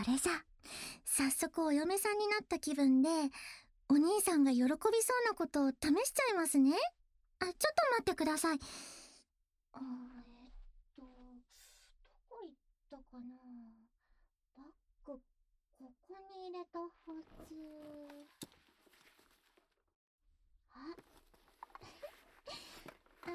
れじゃ、早速お嫁さんになった気分で、お兄さんが喜びそうなことを試しちゃいますね。ちょっと待ってください。どこ行ったかな。バッグ、ここに入れたはず。ああった。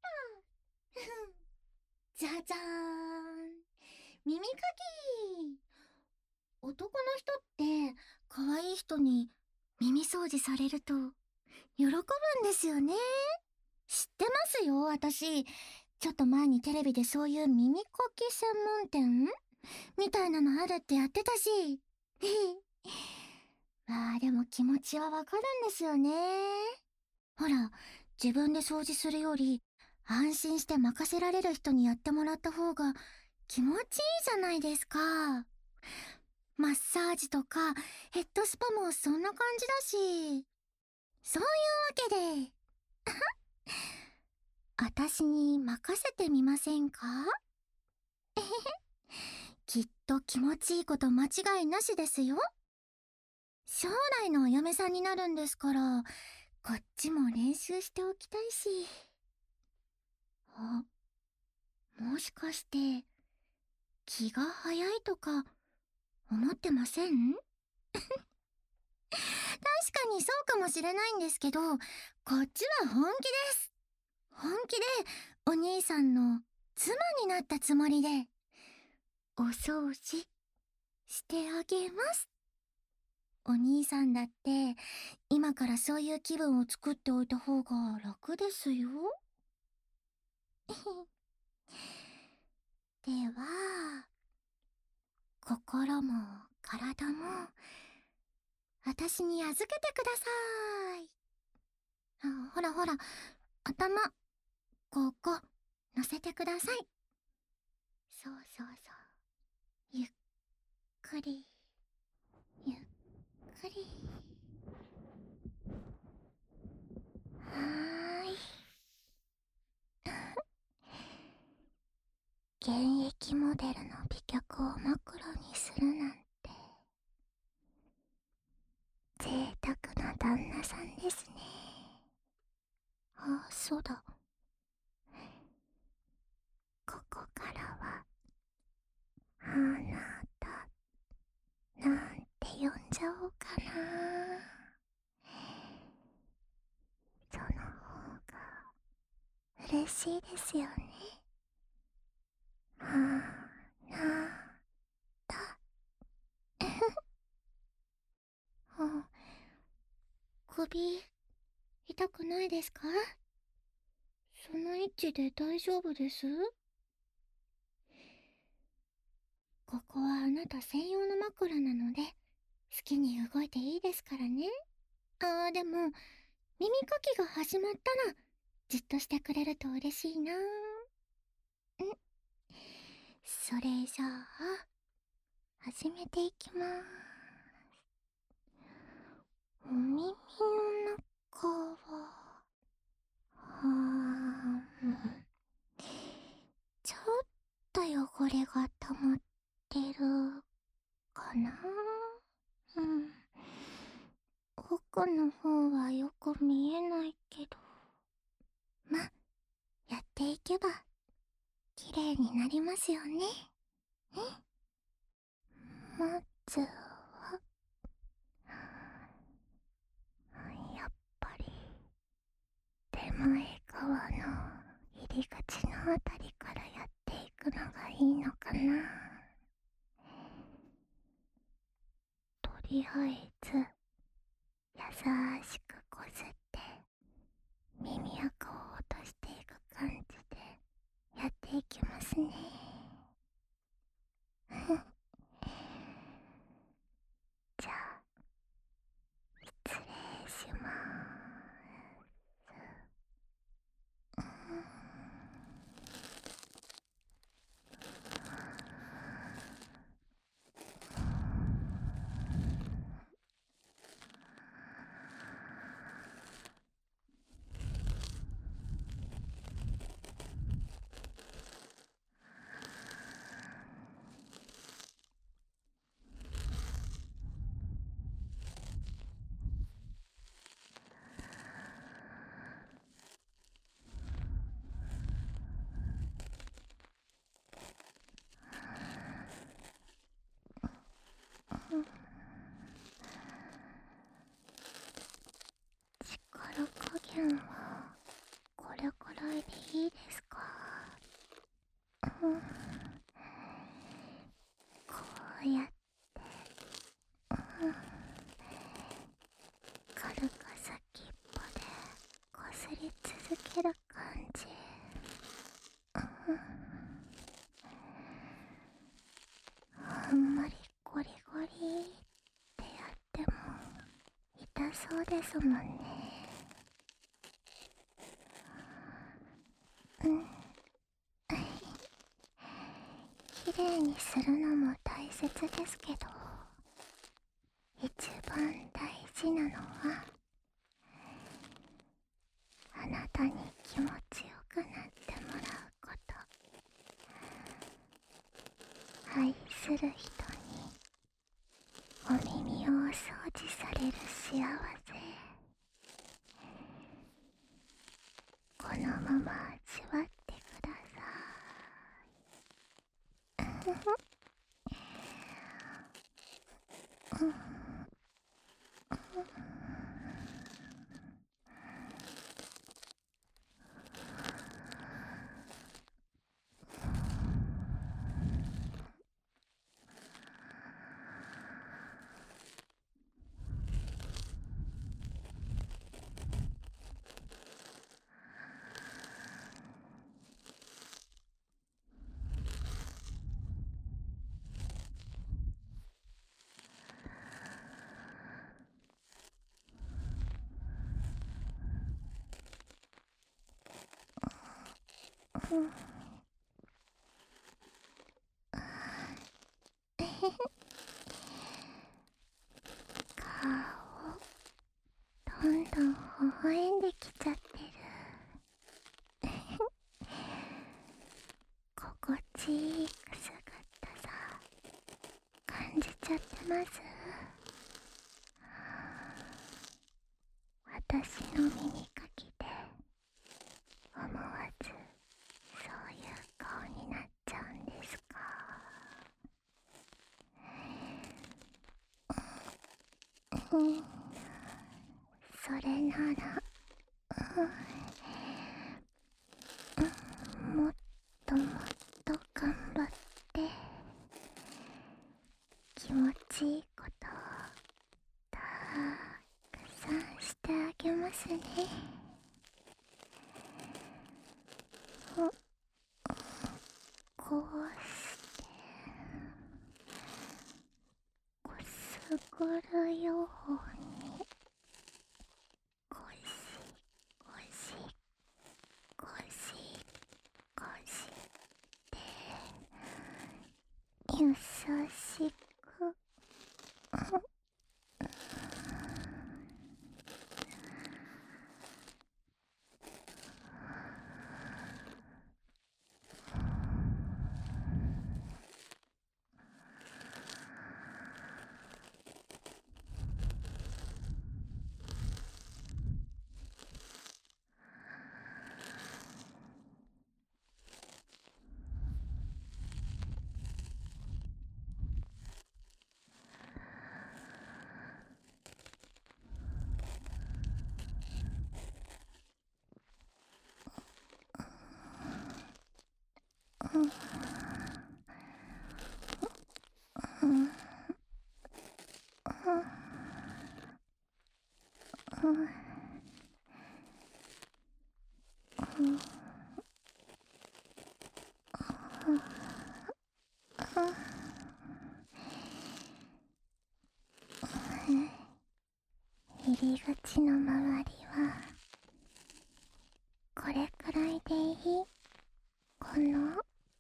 じゃじゃーん。耳かき。男の人って可愛い人に耳掃除されると喜ぶんですよね。知ってますよ、私。ちょっと前にテレビでそういう耳かき専門店みたいなのあるってやってたし。まあでも気持ちはわかるんですよね。ほら、自分で掃除するより安心して任せられる人にやってもらった方が気持ちいいじゃないですか。マッサージとかヘッドスパもそんな感じだし。そういうわけで、私に任せてみませんか？きっと気持ちいいこと間違いなしですよ。将来のお嫁さんになるんですから、こっちも練習しておきたいし。もしかして、気が早いとか思ってません？確かにそうかもしれないんですけど、こっちは本気です。本気でお兄さんの妻になったつもりで、お掃除してあげます。お兄さんだって今からそういう気分を作っておいた方が楽ですよ。では、心も体も私に預けてください。ほらほら、頭、ここ、乗せてください。そうそうそう。ゆっくり、ゆっくり。はーい。現役モデルの美脚を枕にするなんて、贅沢な旦那さんですね。そうだ。ここからは、あなた、なんて呼んじゃおうかな。その方が嬉しいですよね。あなた。首、痛くないですか？その位置で大丈夫です？ここはあなた専用の枕なので、好きに動いていいですからね。でも、耳かきが始まったら、じっとしてくれると嬉しいな。それじゃあ、始めていきまーす。お耳の中は、ちょっと汚れが溜まってるかな。奥の方はよく見えないけど、ま、やっていけば綺麗になりますよね。まずは、やっぱり手前側の入り口のあたりからやっていくのがいいのかな。とりあえず優しくこすって耳垢を落としていく感じでやっていきますね。じゃあ失礼しまーす。 やって、軽く先っぽでこすり続ける感じ。あんまりゴリゴリってやっても痛そうですもんね。綺麗にするのも大切ですけど、一番大事なのはあなたに気持ちよくなってもらうこと。愛する人にお耳をお掃除される幸せ、このまま味わってください。顔、どんどん微笑んできちゃってる。心地いいくすぐったさ感じちゃってます？私の耳かきで思わずそういう顔になっちゃうんですか？それなら、もっともっと頑張って気持ちいいことをたくさんしてあげますね。こうしてくすぐるように、ゴシゴシゴシゴシって優しく。入り口の周りはこれくらいでいいかな？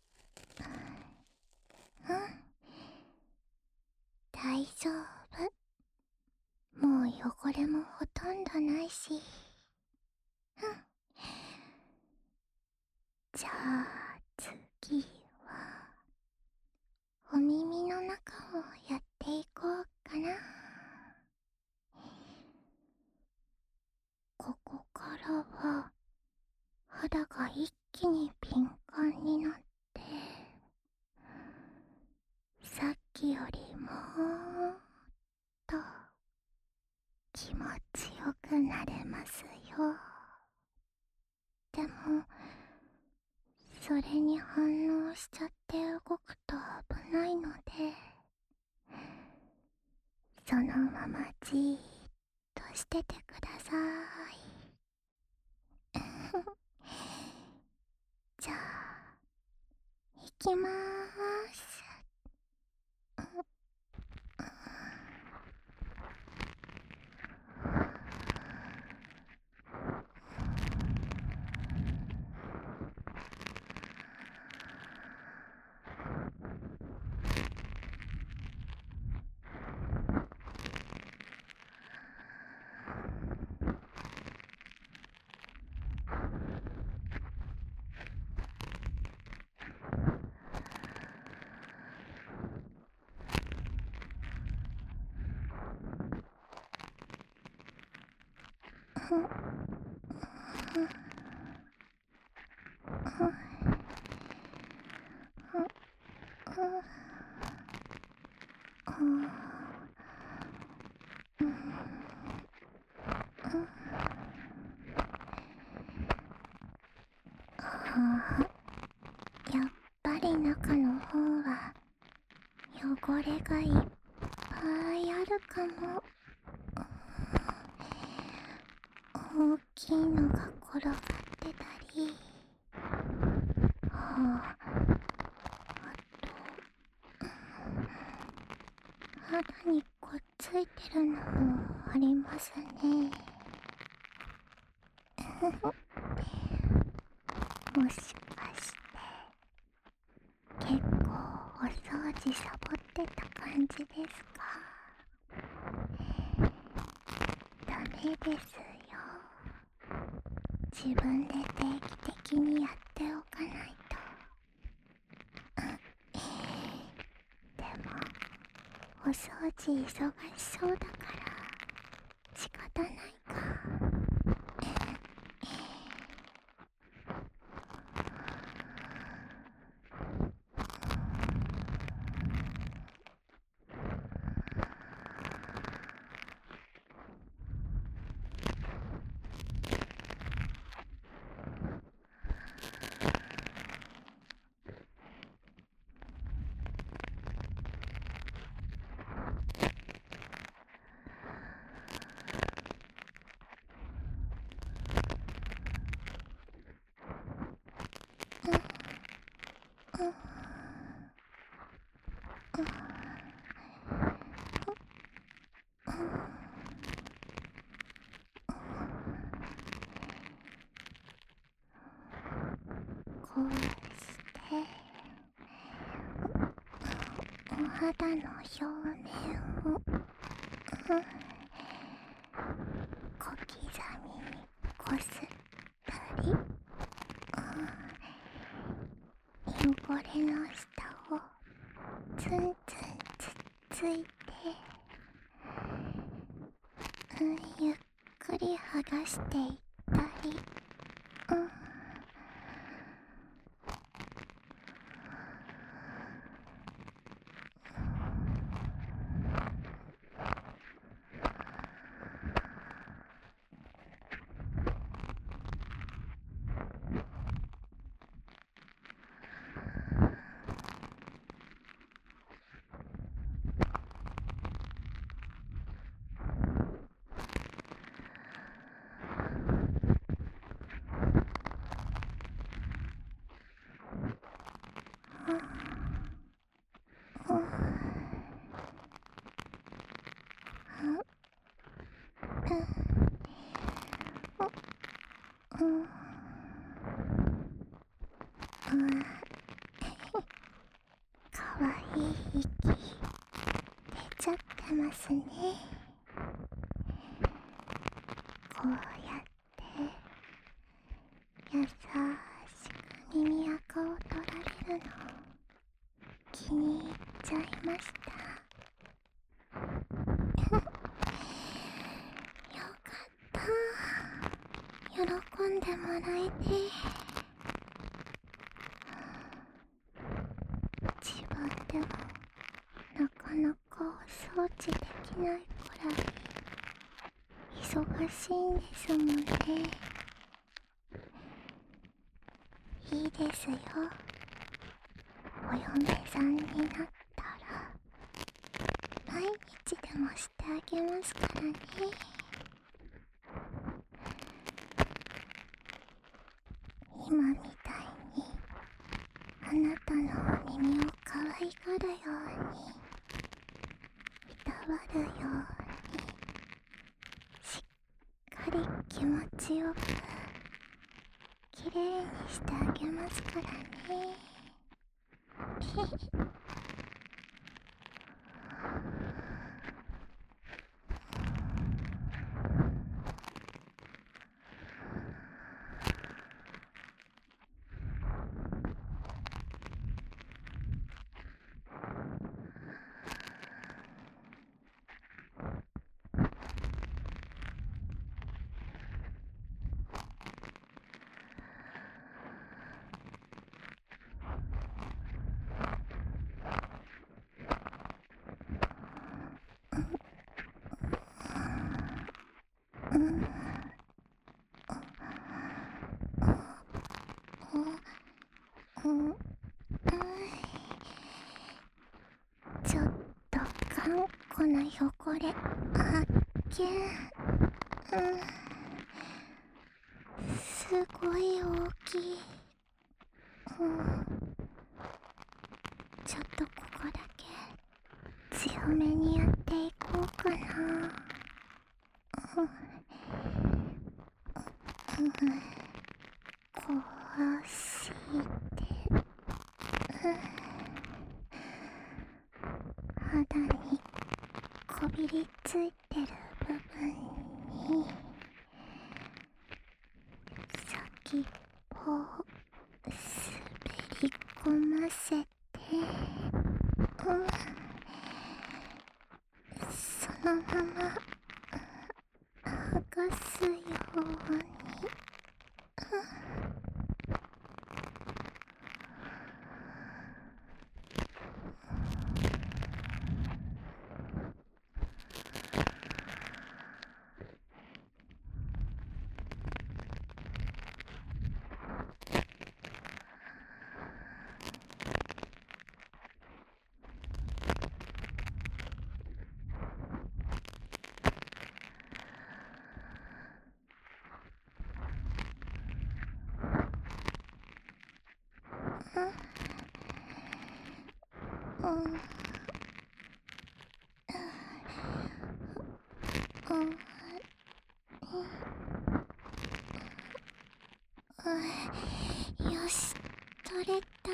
大丈夫。もう汚れもほとんどないし。じゃあ次はお耳の中をやっていこうかな。ここからは肌が一気に敏感になって、さっきよりもっと気持ちよくなれますよ。でもそれに反応しちゃって動くと危ないので、 そのままじーっとしててください。じゃあ、いきまーす。やっぱり中の方は汚れがいっぱいあるかも。大きいのが転がってたり、あと肌にこっついてるのもありますね。もしかして結構お掃除サボってた感じですか？ダメですよ。自分で定期的にやっておかないと。でもお掃除忙しそうだから仕方ないか。こうしてお肌の表面を小刻みにこすったり、汚れの下をツンツンつっついて、ゆっくり剥がしていったり、かわいい息出ちゃってますね。こうやって優しく耳垢を取られるの気に入っちゃいました。よかった。喜んでもらえて。自分でもなかなかお掃除できないくらい忙しいんですもんね。いいですよ。お嫁さんになったら毎日でもしてげますからね。今みたいにあなたのお耳を可愛がるように、いたわるように、しっかり気持ちよくきれいにしてあげますからね。うん。うん。ちょっと頑固な汚れ発見。すごい大きい。ちょっとここだけ強めにやっていこうかな。こうして、肌にこびりついてる部分に先っぽを滑り込ませて、そのまま剥がすように。よし、取れた。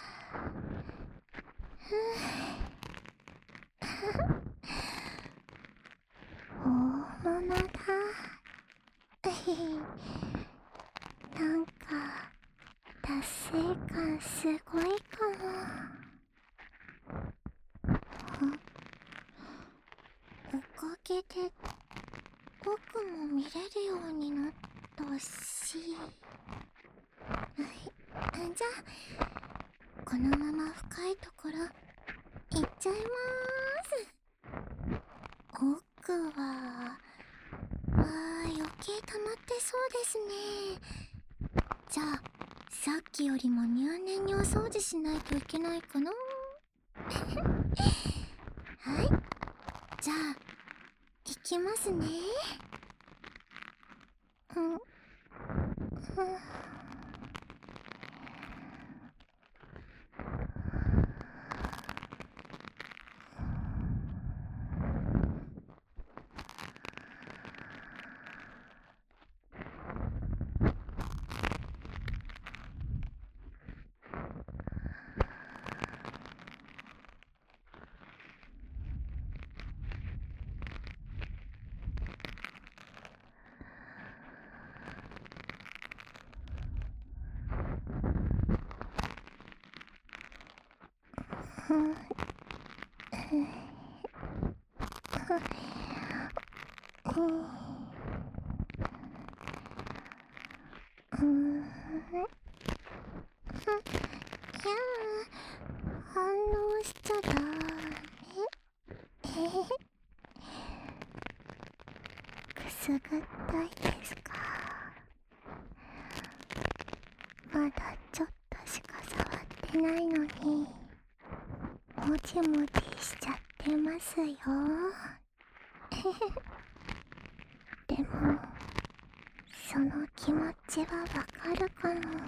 大物だ。なんか達成感すごいかも。おかげで僕も見れるようになったし、じゃあこのまま深いところ行っちゃいまーす。奥は余計溜まってそうですね。じゃあさっきよりも入念にお掃除しないといけないかな。はい、じゃあ行きますね。反応しちゃダメ。くすぐったいですか。まだちょっとしか触ってないのにもじもじしちゃってますよ。 でもその気持ちはわかるかも。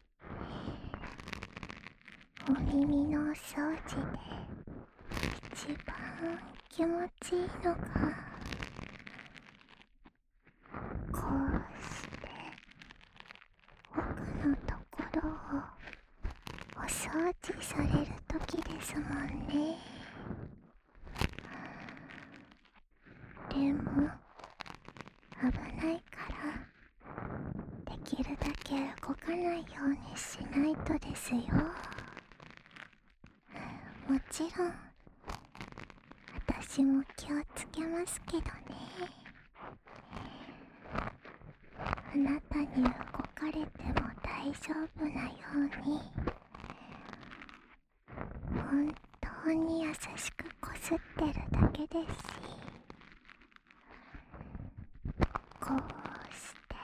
お耳の掃除で一番気持ちいいのが、こうして奥のところをお掃除されるときですもんね。でも危ないからできるだけ動かないようにしないとですよ。もちろん私も気をつけますけどね。あなたに動かれても大丈夫なように、本当に優しくこすってるだけですし、こうして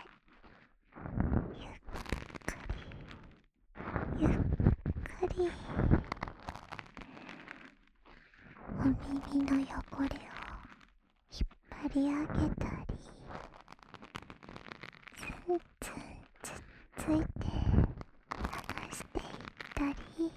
ゆっくりお耳の汚れを引っ張り上げたり、ツンツンつっついて流していったり、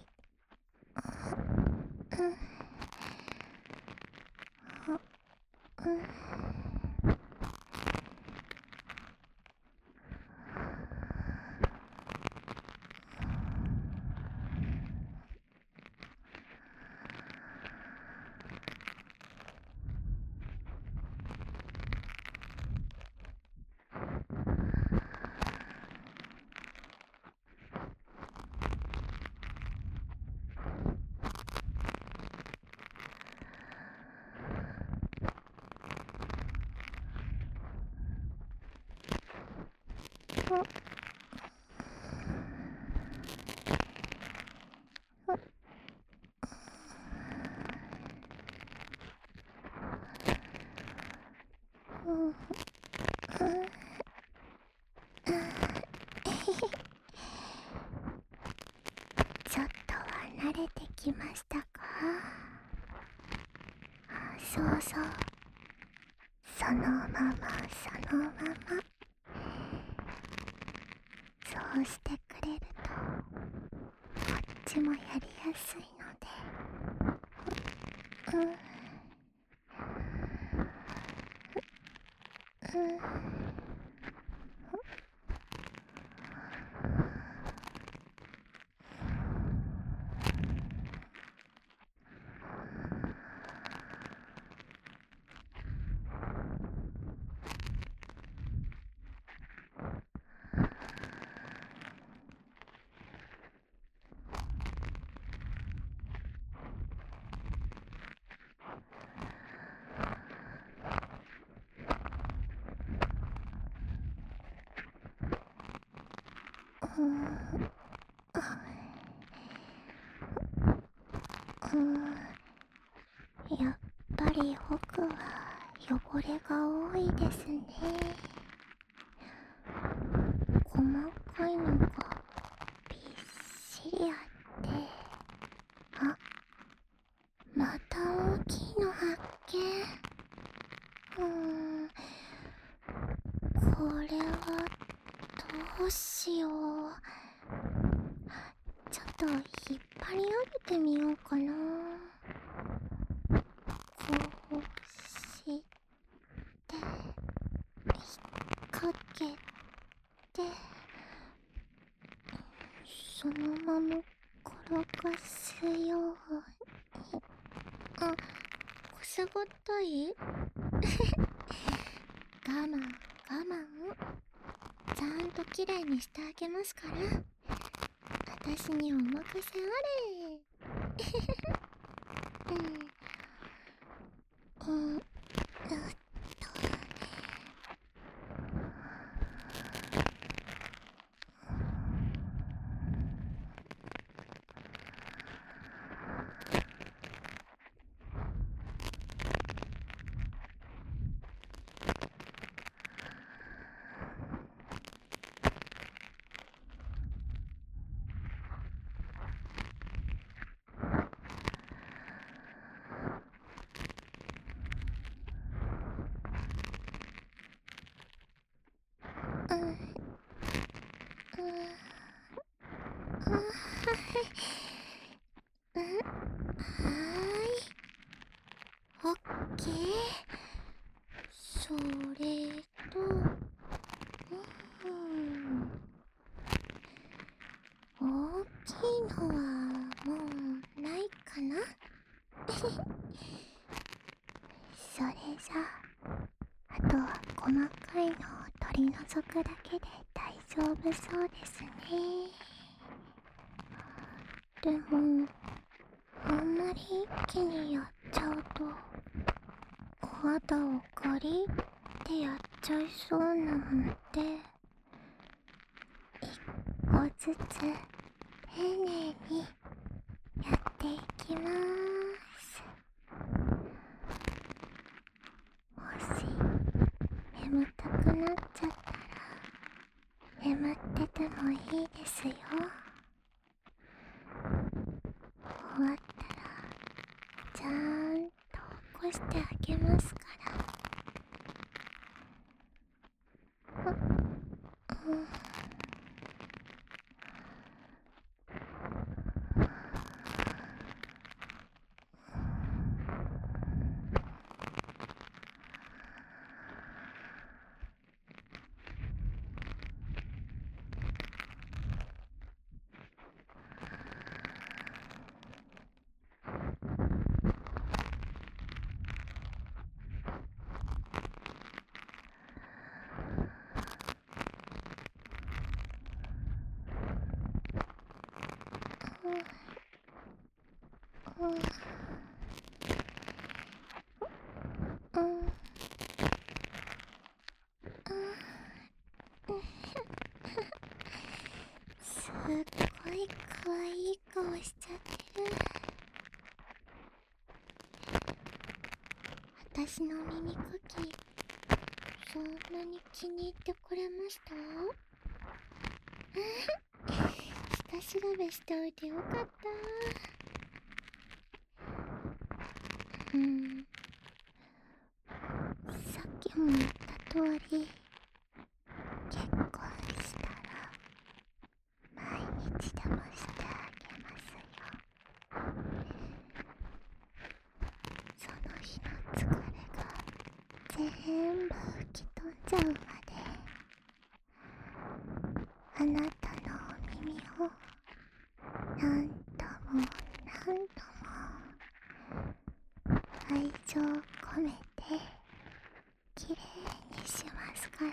ちょっとは慣れてきましたか？そうそう、そのままそのまま、そうしてくれるとこっちもやりやすいので。やっぱり僕は汚れが多いですね。細かいのがびっしりあって、あ、また大きいの発見。これはどうしよう。ちょっと引っ張り上げてみようかな。こうして引っ掛けて、そのまま転がすように。あ、こすごったい？我慢我慢、ちゃんときれいにしてあげますから、私にお任せあれ。 うん、はーい。オッケー。それと、大きいのはもうないかな。それじゃあとは細かいのを取り除くだけで大丈夫そうですね。でもあんまり一気にやっちゃうとお肌をガリってやっちゃいそうなので、一個ずつ丁寧にやっていきまーす。もし眠たくなっちゃったら眠っててもいいですよ。終わったらちゃんと起こしてあげますから。すっごい可愛い顔しちゃってる。私の耳かきそんなに気に入ってくれました？下調べしておいてよかった。さっきも言った通り、結婚したら毎日でもしてあげますよ。その日の疲れが全部吹き飛んじゃうまで、あなたのお耳を何度も何度も愛情込めてきれいにしますから。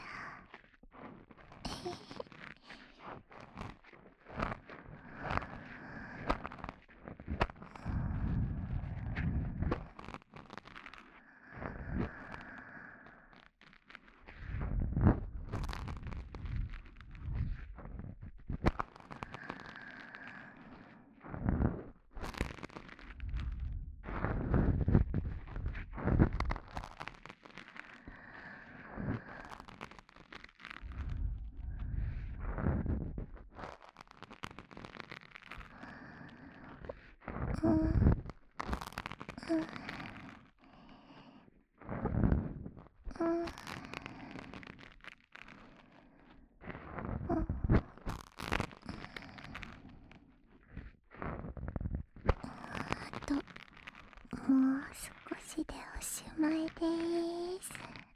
あともう少しでおしまいでーす。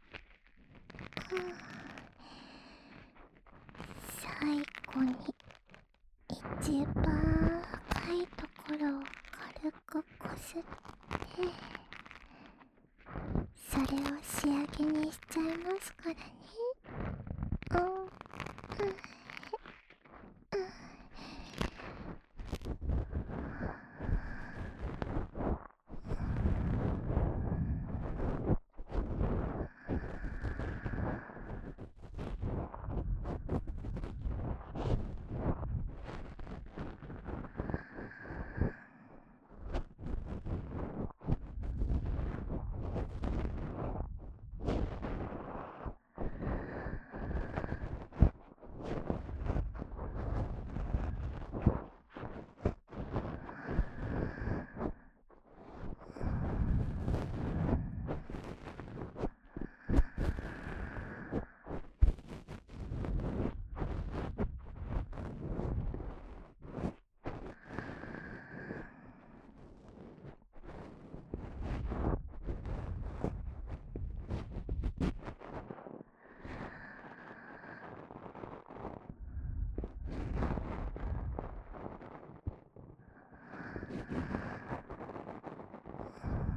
最後に一番深いところを軽くこすって、それを仕上げにしちゃいますからね。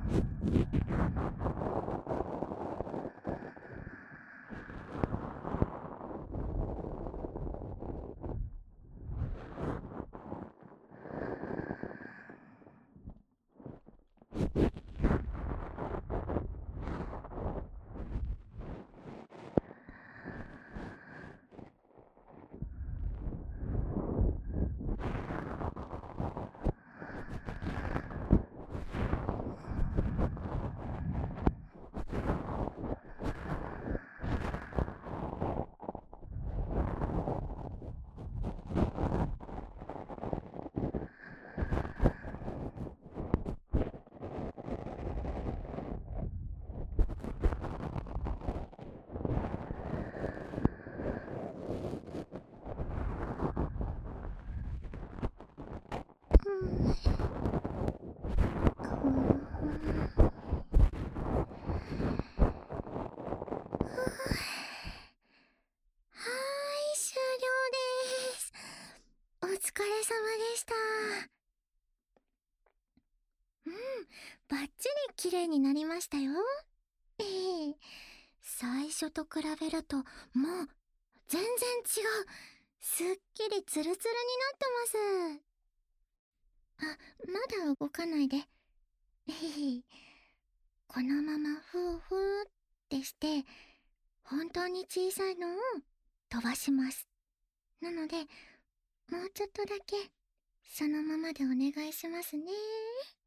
終了です。お疲れ様でした。バッチリ綺麗になりましたよ。最初と比べると、もう、全然違う。すっきりツルツルになってます。あ、まだ動かないで。このままふーふーってして、本当に小さいのを飛ばします。なので、もうちょっとだけ、そのままでお願いしますね。